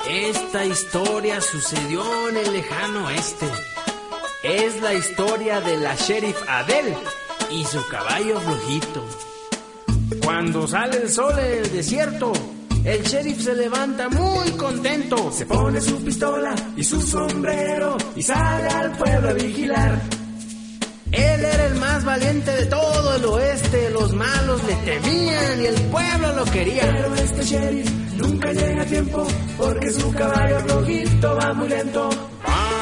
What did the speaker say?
Esta historia sucedió en el lejano oeste. Es la historia de la sheriff Adele y su caballo flojito. Cuando sale el sol en el desierto, el sheriff se levanta muy contento. Se pone su pistola y su sombrero y sale al pueblo a vigilar. Él era el más valiente de todo el oeste. Los malos le temían y el pueblo lo quería. Pero este sheriff nunca llega a tiempo porque su caballo flojito va muy lento.